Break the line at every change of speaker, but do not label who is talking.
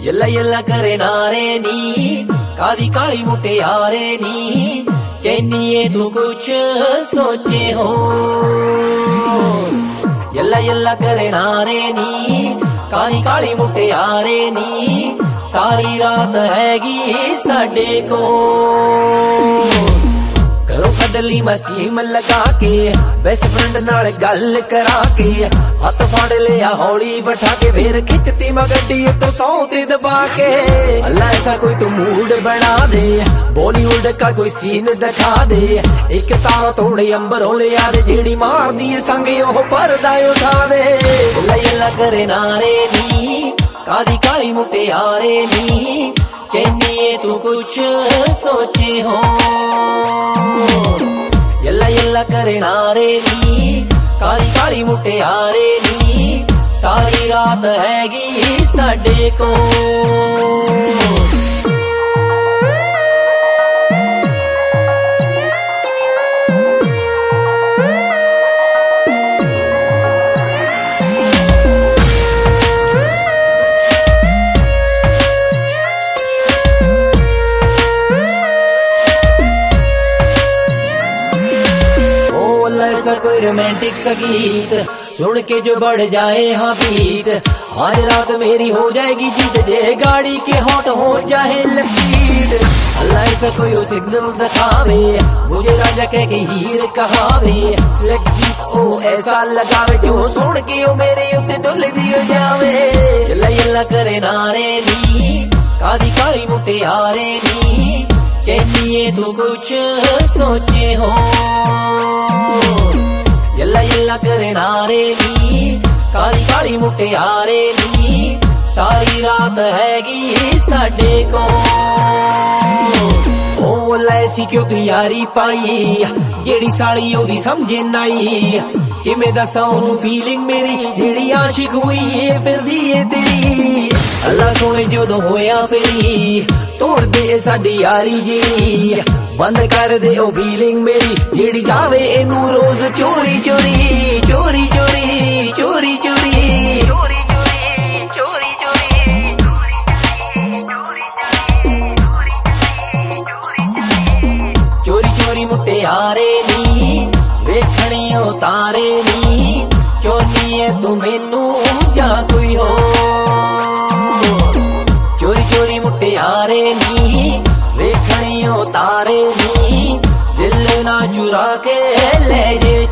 Yalla Yalla करे नारे नी कादी काली मुटियारे नी कहनी तू कुछ सोचे हो। यल्ला यल्ला करे नारे नी काली काली मुटियारे नी सारी रात हैगी साडे को। घरों कदली मैं स्कीम लगा के बेस्ट फ्रेंड नाल गल करा के हथ फाड़ लिया हौली बैठा के फिर खिंचती मैं गड्डी तो सौते दबा के। अल्लाह ऐसा कोई तो मूड बना दे बॉलीवुड का कोई सीन दिखा दे एक तारा तोड़े अंबरों ले आ दे जेड़ी मार दिए संग ओह पर्दा उठा दे। यल्ला यल्ला करे नारे नी कादी काली मुटियारे नी कहनी तू कुछ सोचे हो। यल्ला यल्ला करे नारे नी काली काली मुटियारे नी सारी रात हैगी साडे को। ऐसा कोई रोमांटिक सा गीत सुन के जो बढ़ जाए हाँ बीट आज रात मेरी हो जाएगी जीत जे गाड़ी के हॉट हो जाए लसीट। अल्लाह ऐसा कोई सिग्नल दिखावे मुझे राजा कह के हीर कहावे सिलेक्ट गीत ओ ऐसा लगावे जो सुन के ओ मेरे उत्ते डुल दियो जावे। यल्ला यल्ला करे नारे नी कादी काली मुटियारे नी कहनी तू कुछ सोचे हो। यल्ला यल्ला करे नारे नी काली काली मुटियारे नी सारी रात हैगी साडे को। ओ ऐसी क्यों तू यारी पाई जेड़ी साली ओदी समझे नाई कि मैं दसा ओनू फीलिंग मेरी जेड़ी आशिक हुई है फिर दी है तेरी। अल्लाह सोने जो होया फेरी तोड़ दे साडी यारी जेड़ी बंद कर दे ओ फीलिंग मेरी जेड़ी जावे एनू रोज चोरी चोरी चोरी चोरी चोरी चोरी चोरी चोरी चोरी चोरी मुटियारे नी वेखणी ओ तारे नी चोनी है तू मैनू जा कोई हो। चोरी चोरी मुटियारे नी वेखणी ओ तारे नी दिल ना चुरा के ले जे